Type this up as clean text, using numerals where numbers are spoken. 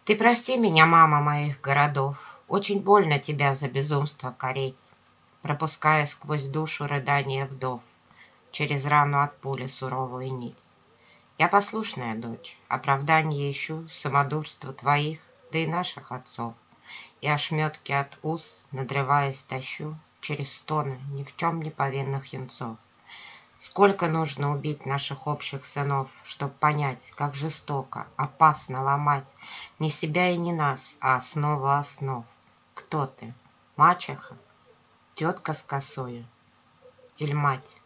Ты прости меня, мама моих городов, очень больно тебя за безумство корить, пропуская сквозь душу рыдания вдов, через рану от пули суровую нить. Я послушная дочь, оправдание ищу самодурству твоих, да и наших отцов, и ошметки от уз, надрываясь, тащу через стоны ни в чем не повинных юнцов. Сколько нужно убить наших общих сынов, чтоб понять, как жестоко, опасно ломать не себя и не нас, а основу основ. Кто ты? Мачеха? Тетка с косою? Или мать?